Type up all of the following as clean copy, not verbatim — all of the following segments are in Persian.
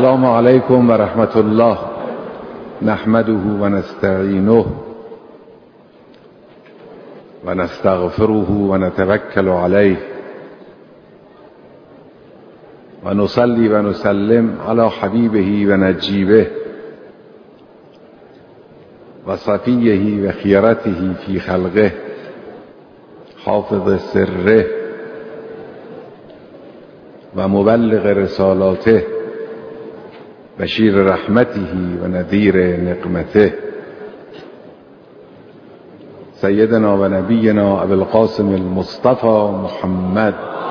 السلام علیکم و رحمت الله. نحمده و نستعینه و نستغفره و نتوکل علیه و نصلی و نسلم علی حبیبه و نجیبه و صفیه و خیرته فی خلقه حافظ سره و مبلغ رسالاته بشیر رحمته و نذیر نقمته سیدنا و نبینا ابی القاسم المصطفى محمد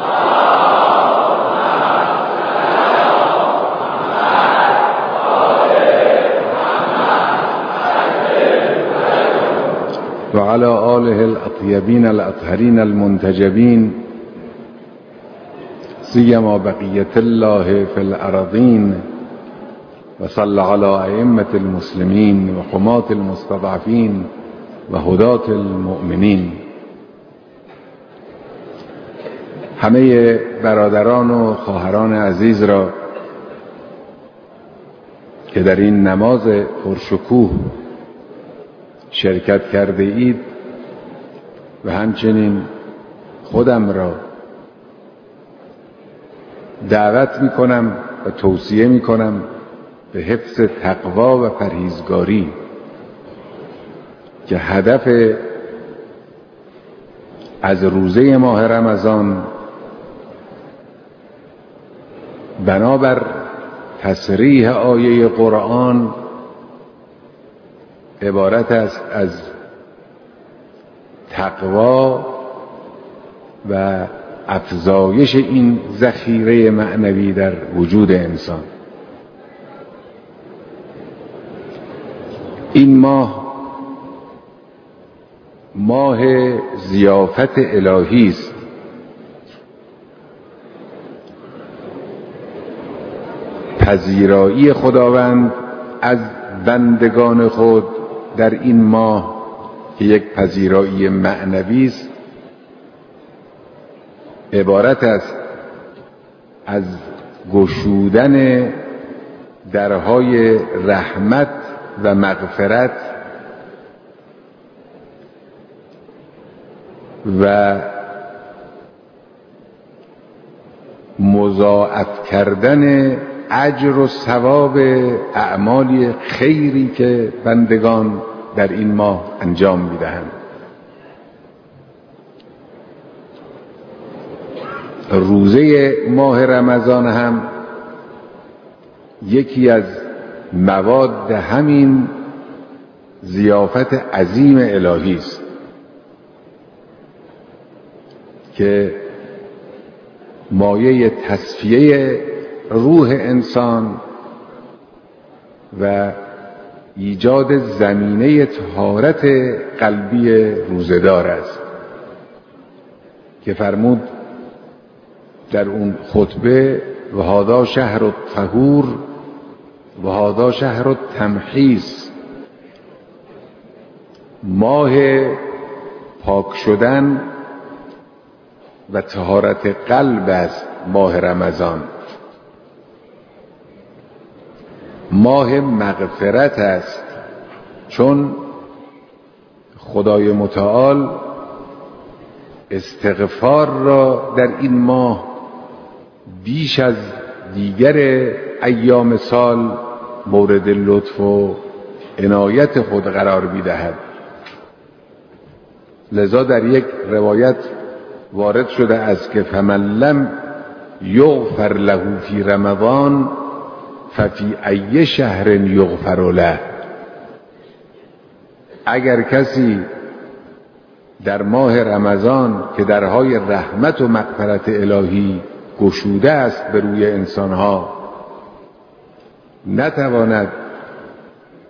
و علی آله الاطیبین الاطهرین المنتجبین سیما بقیت الله فی الارضین و صلی علی ائمة المسلمین و حماة المستضعفین و هداة المؤمنین. همه برادران و خواهران عزیز را که در این نماز پرشکوه شرکت کرده اید و همچنین خودم را دعوت می کنم و توصیه می کنم به حفظ تقوا و پرهیزگاری که هدف از روزه ماه رمضان بنابر تصریح آیه قرآن عبارت است از تقوا و افزایش این ذخیره معنوی در وجود انسان. این ماه ضیافت الهی است. پذیرایی خداوند از بندگان خود در این ماه که یک پذیرایی معنوی است عبارت است از گشودن درهای رحمت و مغفرت و مضاعف کردن اجر و ثواب اعمال خیری که بندگان در این ماه انجام می‌دهند. روزه ماه رمضان هم یکی از مواد همین ضیافت عظیم الهی است که مایه تصفیه روح انسان و ایجاد زمینه طهارت قلبی روزه‌دار است که فرمود در اون خطبه و هذا شهر الطهور و هذا شهر التمحیص، ماه پاک شدن و طهارت قلب است ماه رمضان. ماه مغفرت است چون خدای متعال استغفار را در این ماه بیش از دیگر ایام سال مورد لطف و عنایت خود قرار می‌دهد. لذا در یک روایت وارد شده است که فمن لم یغفر له فی رمضان ففی ای شهر یغفر له، اگر کسی در ماه رمضان که درهای رحمت و مغفرت الهی گشوده است به روی انسانها نتواند